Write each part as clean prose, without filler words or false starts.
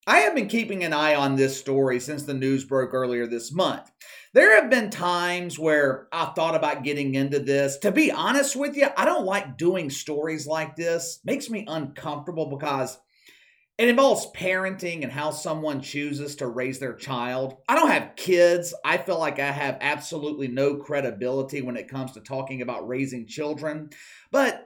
I have been keeping an eye on this story since the news broke earlier this month. There have been times where I've thought about getting into this. To be honest with you, I don't like doing stories like this. It makes me uncomfortable because it involves parenting and how someone chooses to raise their child. I don't have kids. I feel like I have absolutely no credibility when it comes to talking about raising children. But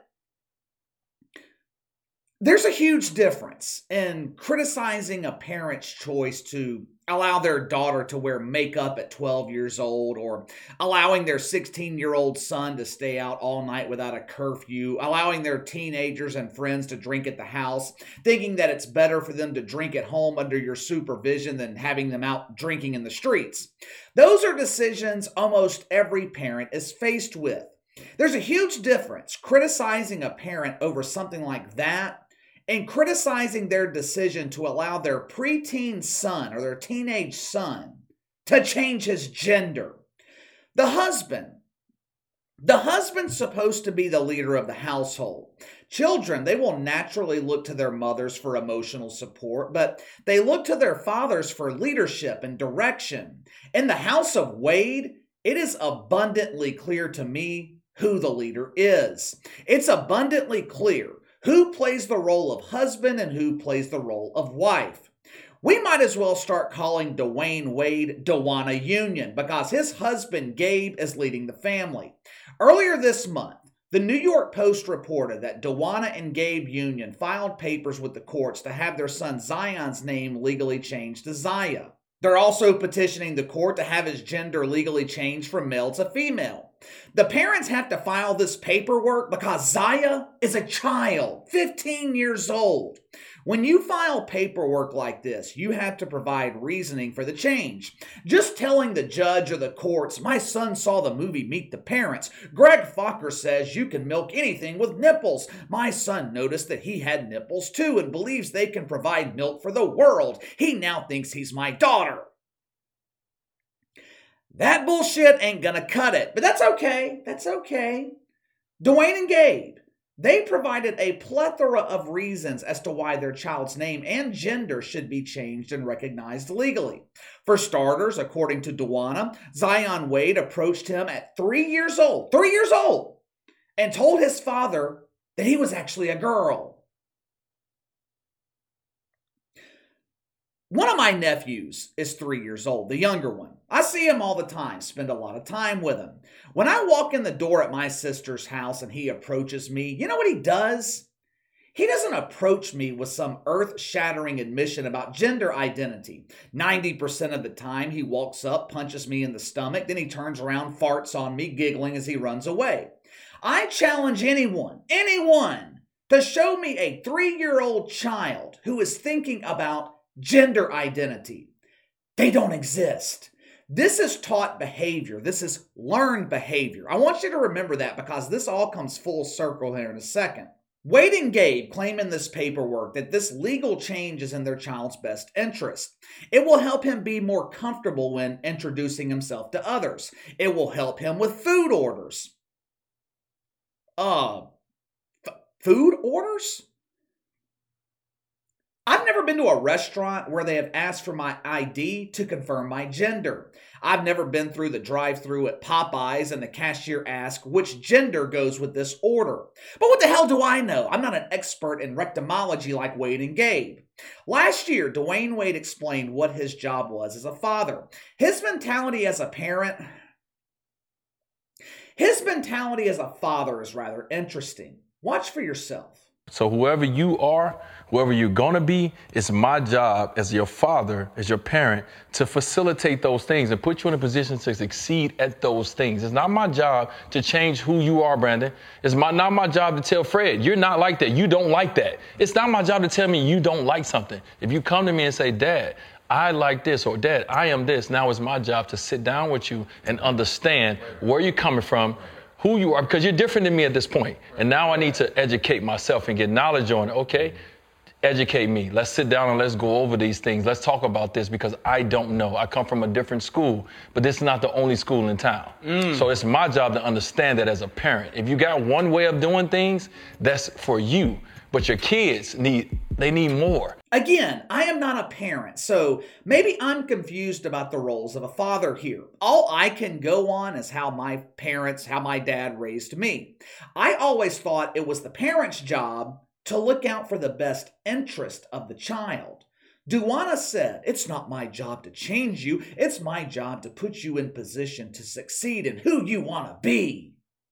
there's a huge difference in criticizing a parent's choice to allow their daughter to wear makeup at 12 years old, or allowing their 16-year-old son to stay out all night without a curfew, allowing their teenagers and friends to drink at the house, thinking that it's better for them to drink at home under your supervision than having them out drinking in the streets. Those are decisions almost every parent is faced with. There's a huge difference criticizing a parent over something like that and criticizing their decision to allow their preteen son or their teenage son to change his gender. The husband. The husband's supposed to be the leader of the household. Children, they will naturally look to their mothers for emotional support, but they look to their fathers for leadership and direction. In the house of Wade, it is abundantly clear to me who the leader is. It's abundantly clear who plays the role of husband and who plays the role of wife. We might as well start calling Dwayne Wade DeWanna Union because his husband Gabe is leading the family. Earlier this month, the New York Post reported that DeWanna and Gabe Union filed papers with the courts to have their son Zion's name legally changed to Zaya. They're also petitioning the court to have his gender legally changed from male to female. The parents have to file this paperwork because Zaya is a child, 15 years old. When you file paperwork like this, you have to provide reasoning for the change. Just telling the judge or the courts, my son saw the movie Meet the Parents. Greg Fokker says you can milk anything with nipples. My son noticed that he had nipples too and believes they can provide milk for the world. He now thinks he's my daughter. That bullshit ain't gonna cut it, but that's okay. That's okay. Dwayne and Gabe, they provided a plethora of reasons as to why their child's name and gender should be changed and recognized legally. For starters, according to DeWanna, Zion Wade approached him at 3 years old, and told his father that he was actually a girl. One of my nephews is 3 years old, the younger one. I see him all the time, spend a lot of time with him. When I walk in the door at my sister's house and he approaches me, you know what he does? He doesn't approach me with some earth-shattering admission about gender identity. 90% of the time, he walks up, punches me in the stomach, then he turns around, farts on me, giggling as he runs away. I challenge anyone, to show me a 3-year-old child who is thinking about gender identity. They don't exist. This is taught behavior. This is learned behavior. I want you to remember that because this all comes full circle here in a second. Wade and Gabe claim in this paperwork that this legal change is in their child's best interest. It will help him be more comfortable when introducing himself to others. It will help him with food orders. Food orders? I've never been to a restaurant where they have asked for my ID to confirm my gender. I've never been through the drive-thru at Popeyes and the cashier asks which gender goes with this order. But what the hell do I know? I'm not an expert in rectomology like Wade and Gabe. Last year, Dwayne Wade explained what his job was as a father. His mentality as a father is rather interesting. Watch for yourself. So whoever you are, whoever you're going to be, it's my job as your father, as your parent, to facilitate those things and put you in a position to succeed at those things. It's not my job to change who you are, Brandon. It's not my job to tell Fred, you're not like that. You don't like that. It's not my job to tell me you don't like something. If you come to me and say, Dad, I like this, or Dad, I am this, now it's my job to sit down with you and understand where you're coming from, who you are, because you're different than me at this point. And now I need to educate myself and get knowledge on it. Okay, educate me. Let's sit down and let's go over these things. Let's talk about this because I don't know. I come from a different school, but this is not the only school in town. So it's my job to understand that as a parent. If you got one way of doing things, that's for you. but your kids need more. Again, I am not a parent, so maybe I'm confused about the roles of a father here. All I can go on is how my dad raised me. I always thought it was the parent's job to look out for the best interest of the child. Duana said, "It's not my job to change you. It's my job to put you in position to succeed in who you want to be."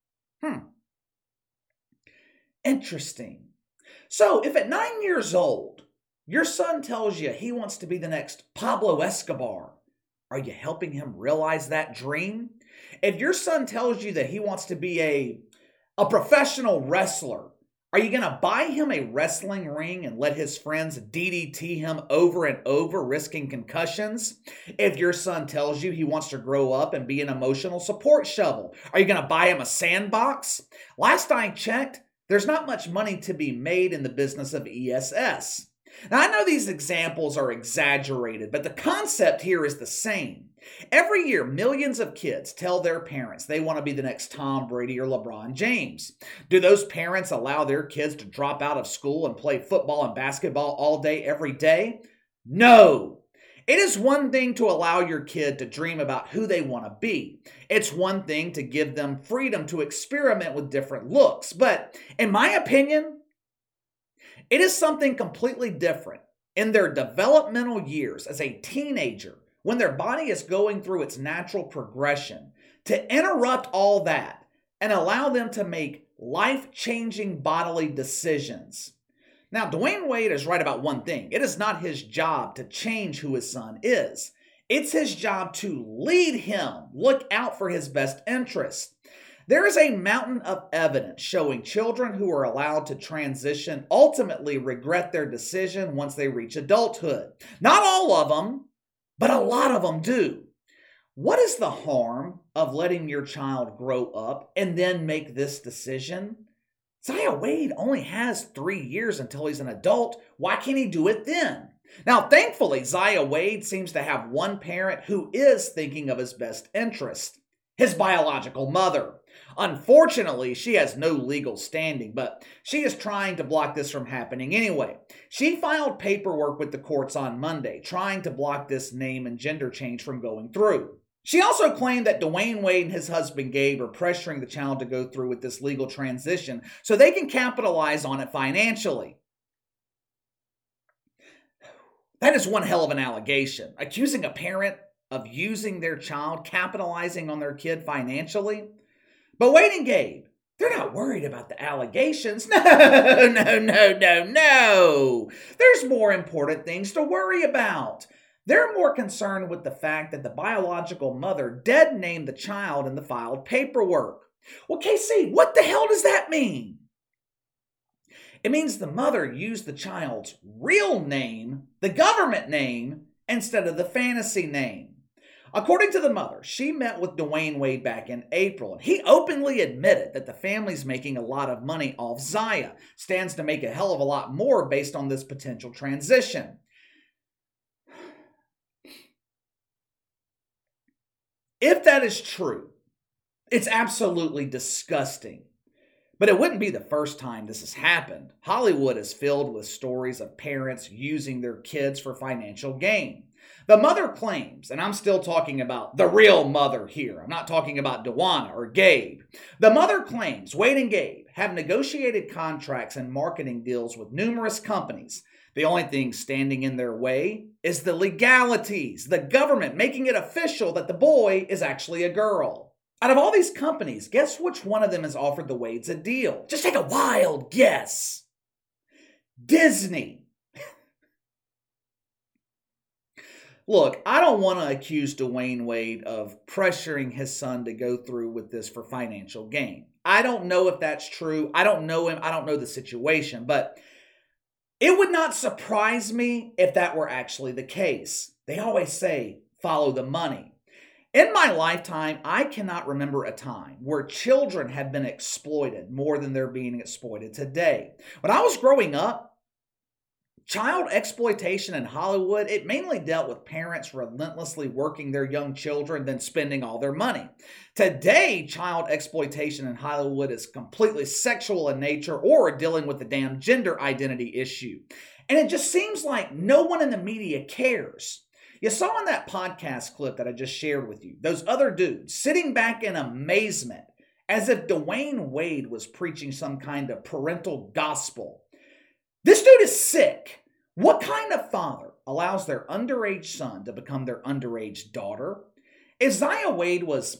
Interesting. So, if at 9 years old, your son tells you he wants to be the next Pablo Escobar, are you helping him realize that dream? If your son tells you that he wants to be a professional wrestler, are you going to buy him a wrestling ring and let his friends DDT him over and over, risking concussions? If your son tells you he wants to grow up and be an emotional support shovel, are you going to buy him a sandbox? Last I checked, there's not much money to be made in the business of ESS. Now, I know these examples are exaggerated, but the concept here is the same. Every year, millions of kids tell their parents they want to be the next Tom Brady or LeBron James. Do those parents allow their kids to drop out of school and play football and basketball all day, every day? No. It is one thing to allow your kid to dream about who they want to be. It's one thing to give them freedom to experiment with different looks. But in my opinion, it is something completely different in their developmental years as a teenager, when their body is going through its natural progression, to interrupt all that and allow them to make life-changing bodily decisions. Now, Dwayne Wade is right about one thing. It is not his job to change who his son is. It's his job to lead him, look out for his best interests. There is a mountain of evidence showing children who are allowed to transition ultimately regret their decision once they reach adulthood. Not all of them, but a lot of them do. What is the harm of letting your child grow up and then make this decision? Zaya Wade only has 3 years until he's an adult. Why can't he do it then? Now, thankfully, Zaya Wade seems to have one parent who is thinking of his best interest, his biological mother. Unfortunately, she has no legal standing, but she is trying to block this from happening anyway. She filed paperwork with the courts on Monday, trying to block this name and gender change from going through. She also claimed that Dwayne Wade and his husband Gabe are pressuring the child to go through with this legal transition so they can capitalize on it financially. That is one hell of an allegation. Accusing a parent of using their child, capitalizing on their kid financially. But Wade and Gabe, they're not worried about the allegations. No. There's more important things to worry about. They're more concerned with the fact that the biological mother dead named the child in the filed paperwork. Well, KC, what the hell does that mean? It means the mother used the child's real name, the government name, instead of the fantasy name. According to the mother, she met with Dwayne Wade back in April, and he openly admitted that the family's making a lot of money off Zaya, stands to make a hell of a lot more based on this potential transition. If that is true, it's absolutely disgusting. But it wouldn't be the first time this has happened. Hollywood is filled with stories of parents using their kids for financial gain. The mother claims, and I'm still talking about the real mother here. I'm not talking about Duana or Gabe. The mother claims Wade and Gabe have negotiated contracts and marketing deals with numerous companies. The only thing standing in their way is the legalities, the government making it official that the boy is actually a girl. Out of all these companies, guess which one of them has offered the Wades a deal? Just take a wild guess. Disney. Look, I don't want to accuse Dwayne Wade of pressuring his son to go through with this for financial gain. I don't know if that's true. I don't know him. I don't know the situation, but it would not surprise me if that were actually the case. They always say, follow the money. In my lifetime, I cannot remember a time where children have been exploited more than they're being exploited today. When I was growing up, child exploitation in Hollywood, it mainly dealt with parents relentlessly working their young children, then spending all their money. Today, child exploitation in Hollywood is completely sexual in nature or dealing with the damn gender identity issue. And it just seems like no one in the media cares. You saw in that podcast clip that I just shared with you, those other dudes sitting back in amazement as if Dwayne Wade was preaching some kind of parental gospel. This dude is sick. What kind of father allows their underage son to become their underage daughter? If Zaya Wade was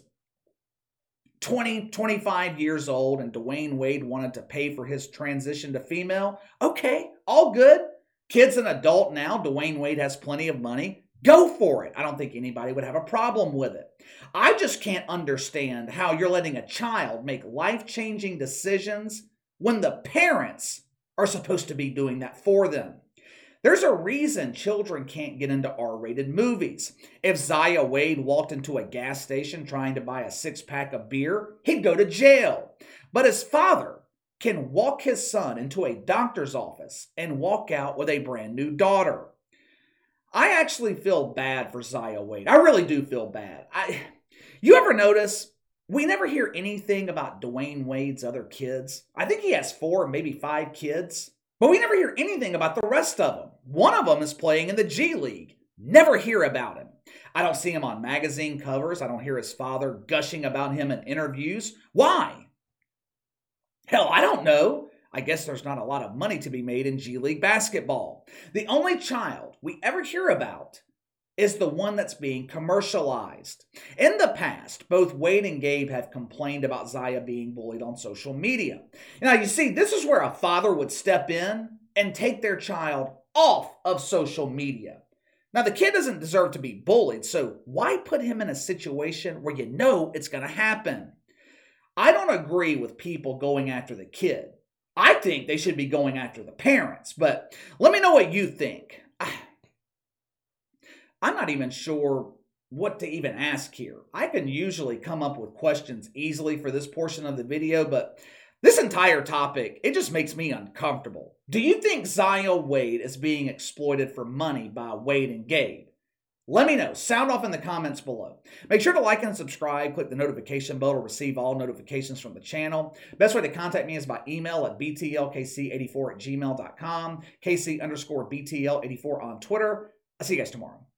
20, 25 years old and Dwayne Wade wanted to pay for his transition to female, okay, all good. Kid's an adult now. Dwayne Wade has plenty of money. Go for it. I don't think anybody would have a problem with it. I just can't understand how you're letting a child make life-changing decisions when the parents are supposed to be doing that for them. There's a reason children can't get into R-rated movies. If Zaya Wade walked into a gas station trying to buy a 6-pack of beer, he'd go to jail. But his father can walk his son into a doctor's office and walk out with a brand new daughter. I actually feel bad for Zaya Wade. I really do feel bad. You ever notice we never hear anything about Dwayne Wade's other kids? I think he has 4, maybe 5 kids. But we never hear anything about the rest of them. One of them is playing in the G League. Never hear about him. I don't see him on magazine covers. I don't hear his father gushing about him in interviews. Why? Hell, I don't know. I guess there's not a lot of money to be made in G League basketball. The only child we ever hear about is the one that's being commercialized. In the past, both Wade and Gabe have complained about Zaya being bullied on social media. Now, you see, this is where a father would step in and take their child off of social media. Now, the kid doesn't deserve to be bullied, so why put him in a situation where you know it's going to happen? I don't agree with people going after the kid. I think they should be going after the parents, but let me know what you think. I'm not even sure what to even ask here. I can usually come up with questions easily for this portion of the video, but this entire topic, it just makes me uncomfortable. Do you think Zaya Wade is being exploited for money by Wade and Gabe? Let me know. Sound off in the comments below. Make sure to like and subscribe. Click the notification bell to receive all notifications from the channel. Best way to contact me is by email at btlkc84@gmail.com, KC_BTL84 on Twitter. I'll see you guys tomorrow.